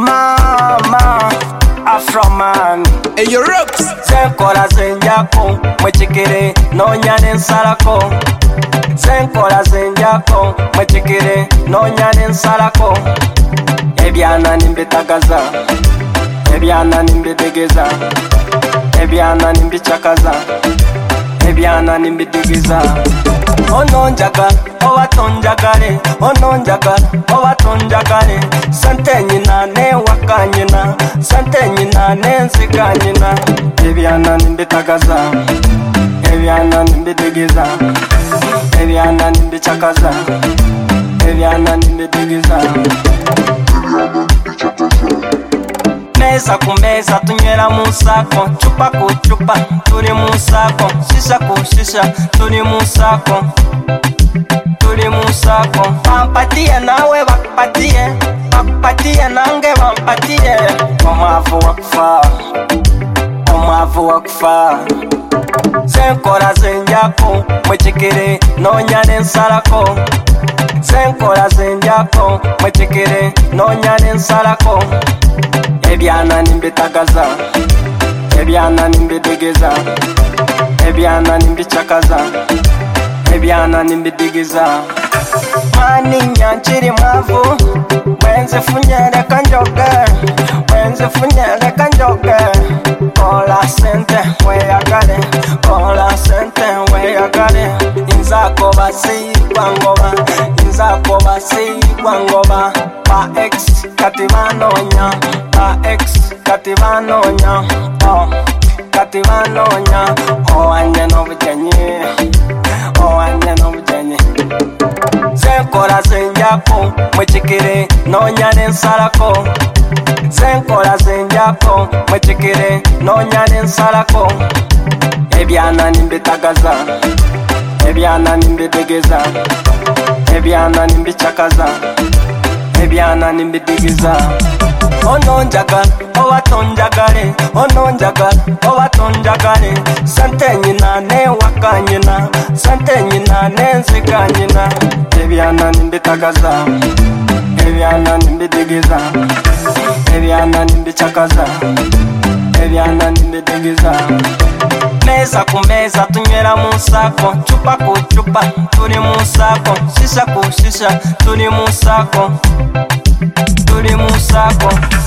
Mama Afroman Eyo Rocks Zenkola zenjako mwechikire nonyane nsalako Zenkola zenjako mwechikire nonyane nsalako Ebyana nimbetagaza Ebyana nimbedegeza Ebyana nimbichakaza Ebyana nimbidigiza Ononjagala oba tonjagale Ononjagala oba tonjagale Sante nyina ne waka nyina Sante nyina ne nsika nyina Ebyana nimbetagaza Ebyana nimbidigiza Ebyana nimbichakaza Ebyana nimbidigiza Meza ku meza tunywera mu nsako Chupa ku chupa turi mu nsako Shisha ku shisha turi mu nsako Turi mu nsako Bampatiye nawe bakupatiye Bakupatiye nange bampatiye Omwavu wakufa Omwavu wakufa Zenkola zenjako mwechikire nonyane nsalako Zenkola zenjako mwechikire nonyane nsalako Ebyana nimbetagaza Ebyana nimbedegeza Ebyana nimbichakaza Ebyana nimbidigiza Mani nyanchiri mwavu Wenze funyere kanjoge Wenze funyere kanjoge Kola sente weyagale Kola sente weyagale Inzako basi kwangoba Inzako basi kwangoba Pa ex katibanonya Pa ex katibanonya Katibanonya Anye no bujenye Anye no bujenye Zenkola zenjako mwechikire nonyane nsalako Zenkola zenjako mwechikire nonyane nsalako Ebyana nimbetagaza Ebyana nimbedegeza Ebyana nimbichakaza Ebyana nimbidigiza Ononjagala oba tonjagale Ononjagala oba tonjagale Sante nyina ne waka nyina Sante nyina ne nsika nyina Ebyana nimbetagaza Ebyana nimbidigiza Ebyana nimbichakaza Ebyana nimbidigiza Meza ku meza tunywera mu nsako Chupa ku chupa turi mu nsako Shisha ku shisha turi mu nsako Turi mu nsako